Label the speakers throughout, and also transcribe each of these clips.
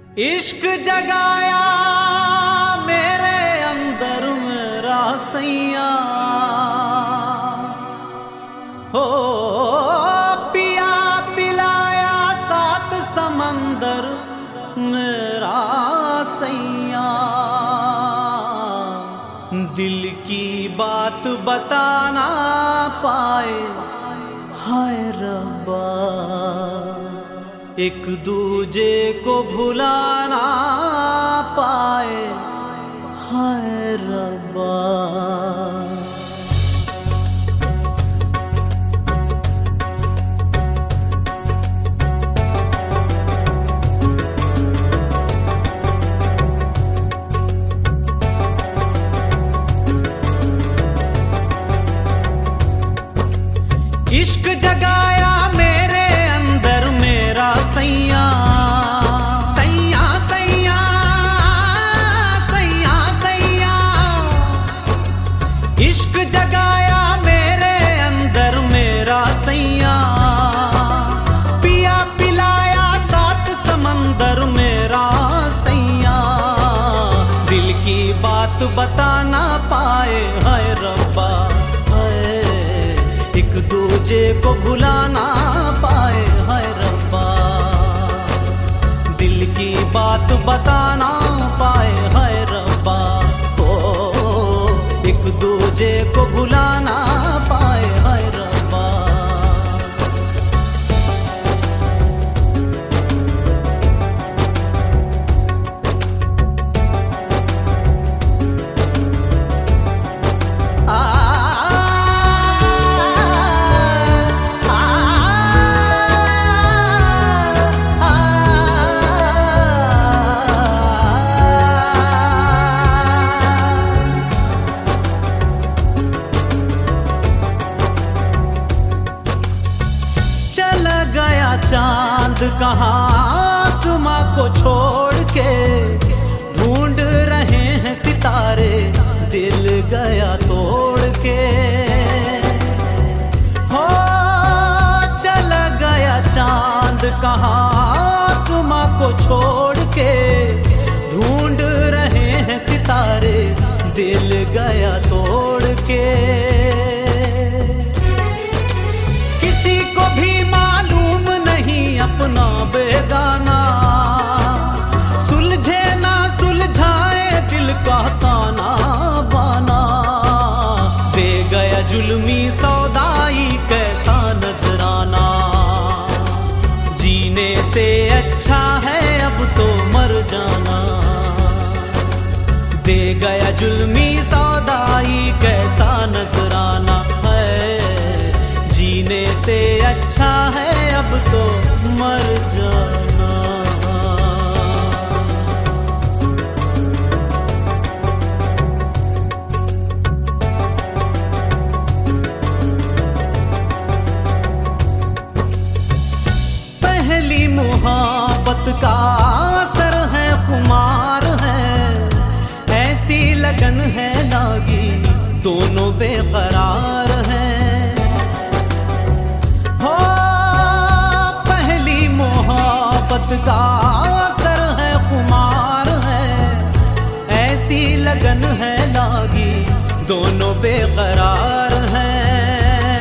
Speaker 1: इश्क जगाया मेरे अंदर मेरा सैया हो, पिया पिलाया सात समंदर मेरा सैया। दिल की बात बताना पाए हाय रब्बा, एक दूजे को भुलाना पाए हाय रब्बा। इश्क जगाया मेरे अंदर मेरा सैया, सैया सैया सैया सैया। इश्क जगाया मेरे अंदर मेरा सैया, पिया पिलाया सात समंदर मेरा सैया। दिल की बात बताना पाए हाय रब्बा, एक दूजे को भुलाना पाए हाय रब्बा। दिल की बात बताना पाए हाय रब्बा, ओ एक दूजे को भुलाना पाए हाय रब्बा। चला गया चांद कहाँ आसमां को छोड़ के, ढूंढ रहे हैं सितारे दिल गया तोड़ के। हो चला गया चांद कहाँ आसमां को छोड़ के, ढूंढ रहे हैं सितारे दिल गया तोड़ के। किसी को भी मालूम नहीं अपना बेगाना, सुलझे ना सुलझाए दिल का ताना बाना। दे गया जुल्मी सौदाई कैसा नजराना, जीने से अच्छा है अब तो मर जाना। दे गया जुल्मी सौदाई कैसा नजराना है, जीने से अच्छा है अब तो मर जाना। पहली मुहब्बत का असर है खुमार है, ऐसी लगन है लागी दोनों बेकरार हैं। का असर है खुमार है, ऐसी लगन है लागी दोनों बेकरार हैं।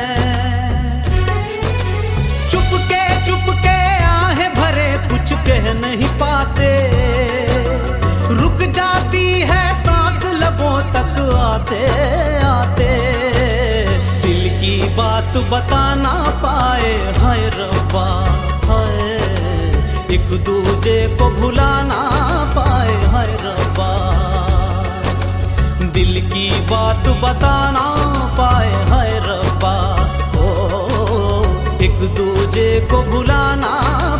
Speaker 1: चुपके आहें भरे कुछ कह नहीं पाते, रुक जाती है सांस लबों तक आते आते। दिल की बात बताना पाए हाय रब्बा, हाय एक दूजे को भुलाना पाए हाय रब्बा। दिल की बात बताना पाए हाय रब्बा, ओ एक दूजे को भुलाना